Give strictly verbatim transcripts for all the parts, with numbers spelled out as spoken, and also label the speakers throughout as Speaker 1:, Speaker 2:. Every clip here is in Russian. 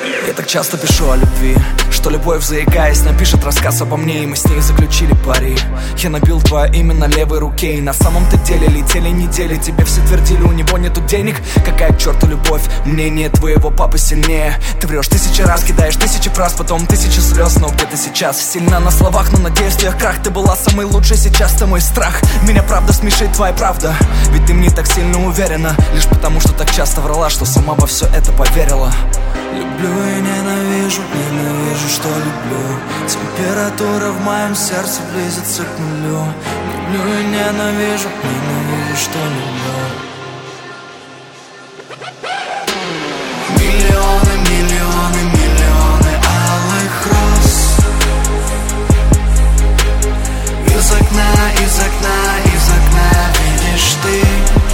Speaker 1: Я так часто пишу о любви, что любовь, заикаясь, напишет рассказ обо мне, и мы с ней заключили пари. Я набил твое имя на левой руке, и на самом-то деле летели недели. Тебе все твердили, у него нету денег. Какая к черту любовь, мнение твоего папы сильнее. Ты врешь тысячи раз, кидаешь тысячи фраз, потом тысячи слез. Но где ты сейчас? Сильна на словах, но на действиях крах. Ты была самой лучшей, сейчас ты мой страх. Меня правда смешит твоя правда, ведь ты мне так сильно уверена, лишь потому, что так часто врала, что сама во все это поверила. Люблю и ненавижу, ненавижу, что люблю. Температура в моем сердце близится к нулю. Люблю и ненавижу, ненавижу, что люблю. Миллионы, миллионы, миллионы алых роз. Из окна, из окна, из окна видишь ты.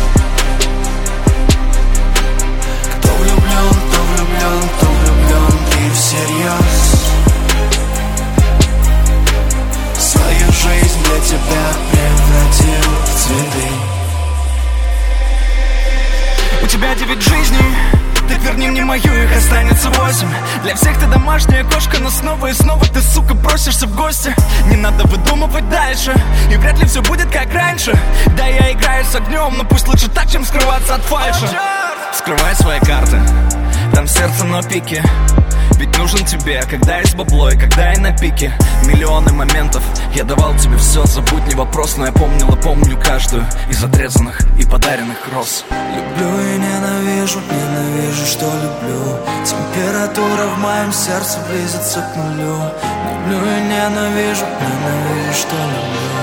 Speaker 1: Кто влюблен, кто влюблен, кто влюблен и всерьез. Свою жизнь для тебя превратил в цветы. У тебя девять жизней, так верни мне мою, их останется восемь. Для всех ты домашняя кошка, но снова и снова ты, сука, просишься в гости. Не надо выдумывать дальше, и вряд ли все будет как раньше. Да, я играю с огнем, но пусть лучше так, чем скрываться от фальши. Скрывай свои карты, там сердце на пике. Ведь нужен тебе, когда есть бабло и когда я на пике. Миллионы моментов, я давал тебе все, забудь, не вопрос. Но я помнил и помню каждую из отрезанных и подаренных роз. Люблю и ненавижу, ненавижу, что люблю. Температура в моем сердце близится к нулю. Люблю и ненавижу, ненавижу, что люблю.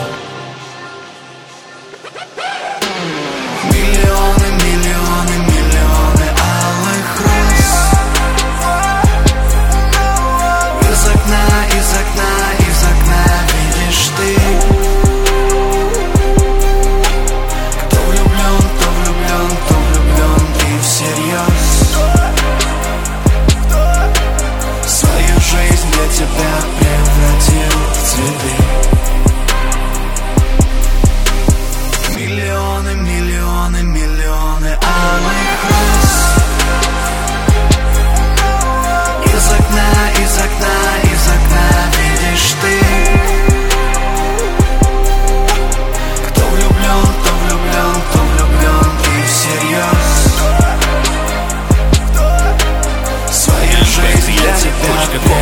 Speaker 1: Миллионы, миллионы, миллионы алых роз. Из окна, из окна, из окна видишь ты. Кто влюблен, кто влюблен, кто влюблен и всерьез. Свою жизнь для тебя превратил в цветы. Миллионы, миллионы, миллионы алых роз. Из окна, из окна, из окна видишь ты. Кто влюблен, кто влюблен, кто влюблен и всерьез. Свою жизнь для тебя